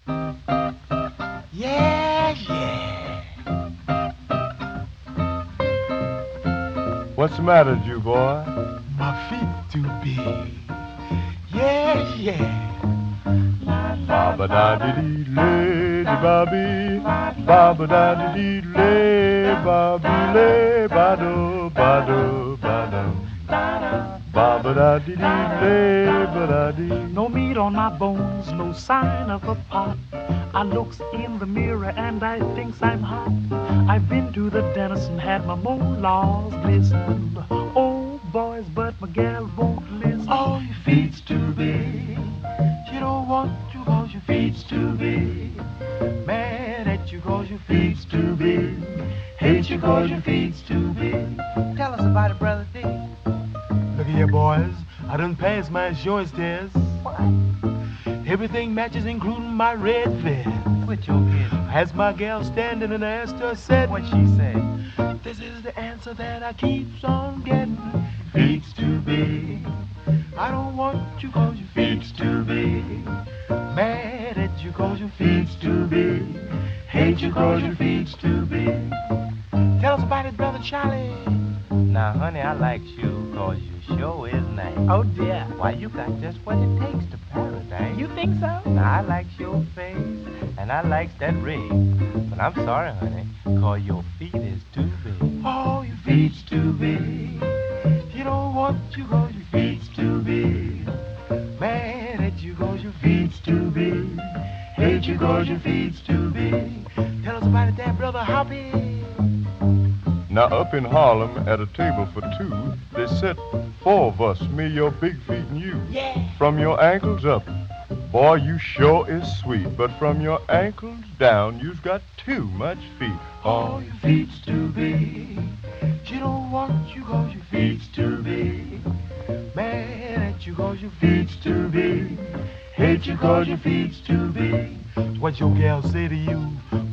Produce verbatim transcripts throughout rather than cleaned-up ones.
Yeah, yeah. What's the matter, Jew boy? My feet too big. Yeah, yeah. Baba da dee dee lady Bobby, Baba da dee dee lay Bobby lay bado bado bado, Baba da dee dee lay ba da dee. No meat on my bones, no sign of a pot. I looks in the mirror and I thinks I'm hot. I've been to the dentist and had my molars glistened. Oh, boys, but my gal won't listen. Oh, your feet's too big. She don't want you cause your feet's too big. Mad at you cause your feet's too big. Hate you cause your feet's too big. Tell us about it, Brother D. Look here, boys. I done passed my insurance test. What? Everything matches, including my red vest. Quit your kidding. As my gal standing and I asked her, said, What she say? this is the answer that I keeps on getting. Feet's too big. I don't want you cause your feet's too big. Mad at you cause your feet's too big. Hate you cause your feet's too big. Tell us about it, Brother Charlie. Now, honey, I like you cause you sure is nice. Oh, dear. Why, you got just what it takes to paradise. You think so? Now, I likes your face, and I likes that ring. But I'm sorry, honey, cause your feet is too big. Oh, your feet's too big. You don't want you cause your feet's too big. Mad at you cause your feet's too big. Hate you cause your feet's too big. Tell us about it there, Brother Hoppy. Now up in Harlem at a table for two, they sit four of us, me, your big feet, and you. Yeah. From your ankles up, boy, you sure is sweet. But from your ankles down, you've got too much feet. Oh, your feet's too big. She don't want you cause your feet's too big. Mad at you cause your feet's too big. Hate you cause your feet's too big. What your gal say to you?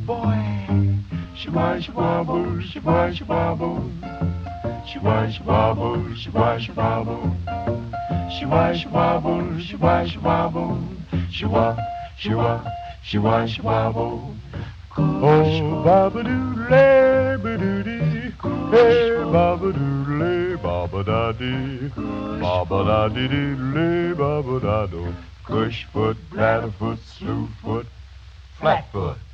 Boy, she why she wobble, she why she wobble. She why she wobble, she why she wobble. She why she wobble, she why she wobble. She wah, she wah, she why she wobble. Oh, baba doodle, ba doodie, hey, baba doodle, baba da dee, baba da dee doodle, baba da do. Cush foot, bladder foot, slew foot, flat foot.